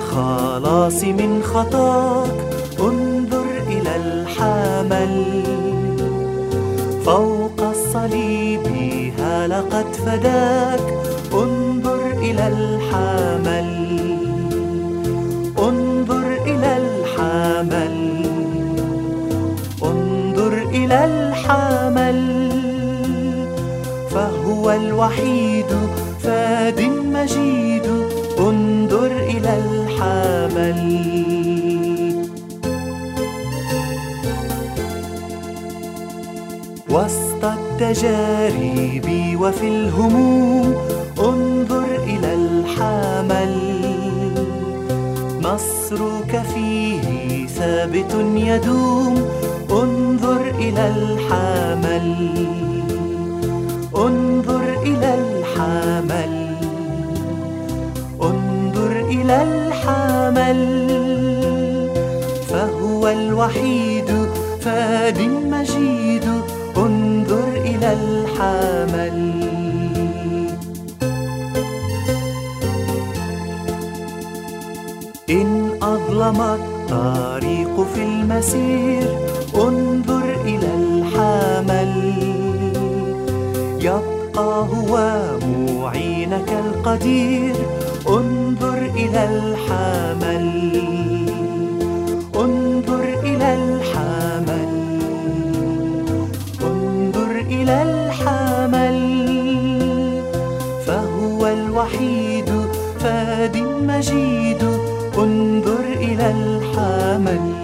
للخلاص من خطاك انظر إلى الحمل فوق الصليب ها لقد فداك انظر إلى الحمل انظر إلى الحمل انظر إلى الحمل فهو الوحيد فاد مجيد انظر إلى الحمل وسط التجارب وفي الهموم انظر إلى الحمل نصرك فيه ثابت يدوم انظر إلى الحمل انظر إلى الحمل انظر إلى الحمل فهو الوحيد فاد مجيد انظر إلى الحمل إن أظلم الطريق في المسير انظر إلى الحمل يبقى هو معينك القدير انظر إلى الحمل انظر إلى الحمل انظر إلى الحمل فهو الوحيد فاد مجيد انظر إلى الحمل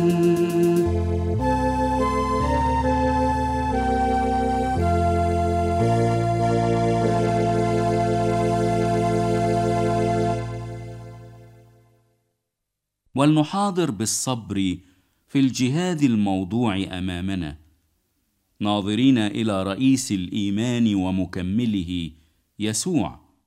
ولنحاضر بالصبر في الجهاد الموضوع أمامنا ناظرين إلى رئيس الإيمان ومكمله يسوع